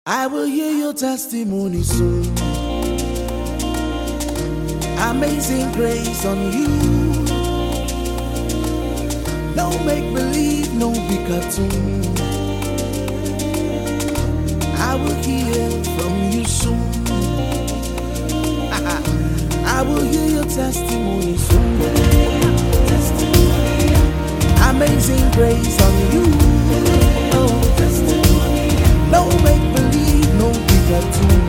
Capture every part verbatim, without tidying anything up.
I will hear your testimony soon. Amazing grace on you. No make believe, no be cartoon. I will hear from you soon. I will hear your testimony soon. Amazing grace on you. Oh, testimony. No make believe, no be cartoon.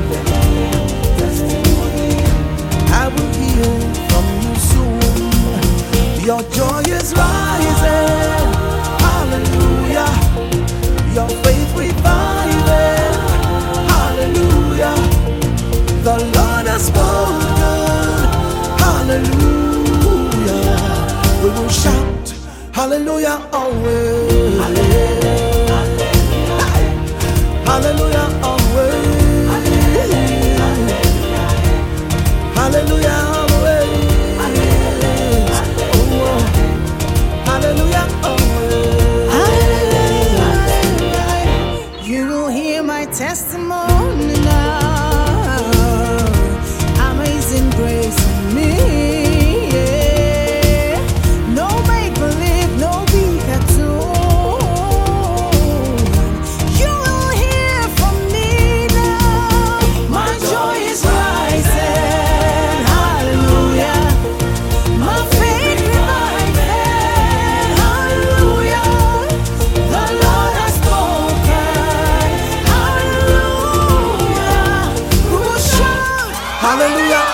I will hear from you soon. Your joy is rising. Hallelujah. Your faith reviving. Hallelujah. The Lord has spoken. Hallelujah. We will shout. Hallelujah always. Hallelujah always. Hallelujah always. Oh, hallelujah always. You will hear my testimony now. Amazing grace in me. Yeah. No make believe, no be cartoon. You will hear from me now. My joy is rising. Hallelujah. My faith reviving. Hallelujah. The Lord has spoken. Hallelujah. We will shout. Hallelujah